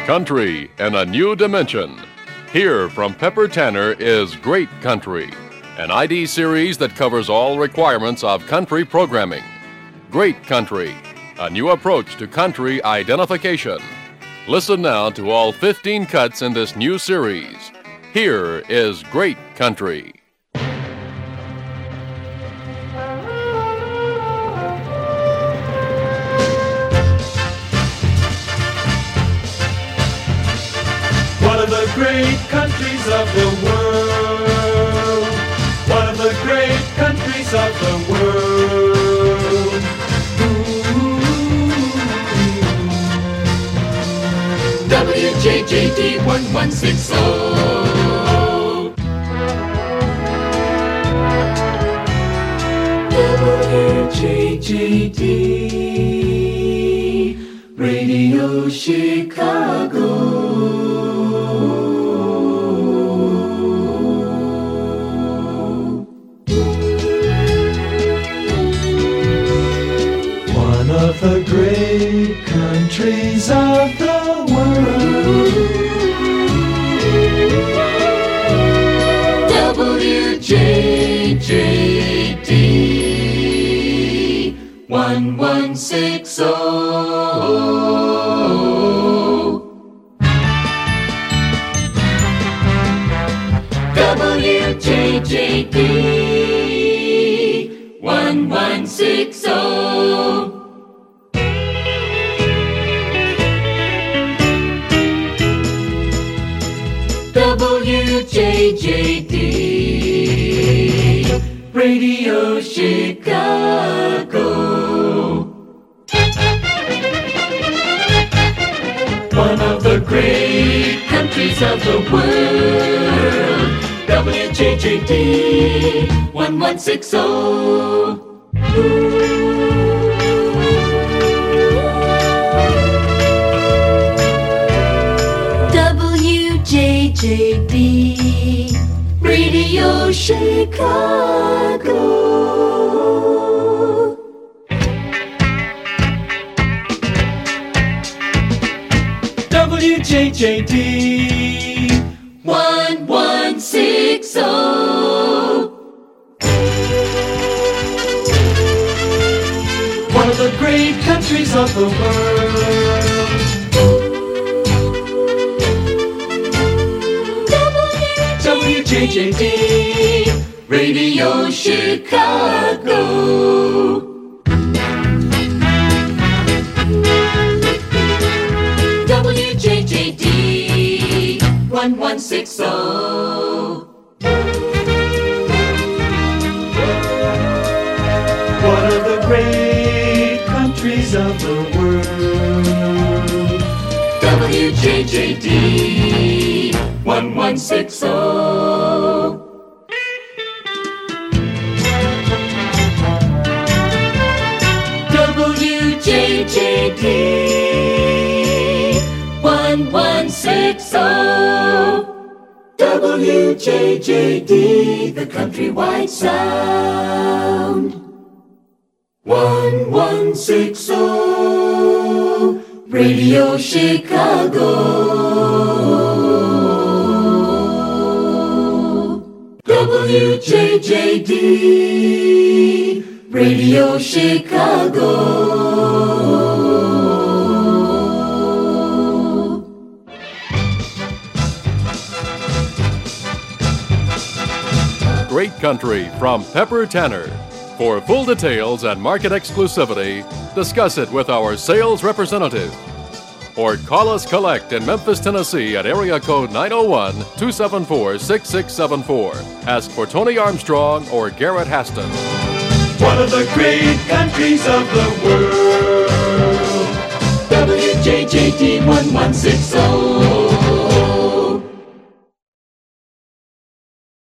Country in a new dimension. Here from Pepper Tanner is Great Country, an ID series that covers all requirements of country programming. Great Country, a new approach to country identification. Listen now to all 15 cuts in this new series. Here is Great Country. One of the great countries of the world. One of the great countries of the world. WJJD 1160. WJJD Radio Chicago. One of the great countries of the world. WJJD 1160. WJJD 1160. WJJD Radio Chicago. One of the great countries of the world. WJJD 1160. WJJD Radio Chicago. WJJD 1160. One of the great countries of the world. WJJD Radio Chicago. WJJD 1160. One of the great countries of the world. WJJD 1160. WJJD 1160. WJJD, the countrywide sound. 1160 Radio Chicago. WJJD Radio Chicago. Great Country from Pepper Tanner. For full details and market exclusivity, discuss it with our sales representative. Or call us collect in Memphis, Tennessee at area code 901-274-6674. Ask for Tony Armstrong or Garrett Haston. One of the great countries of the world. WJJD 1160.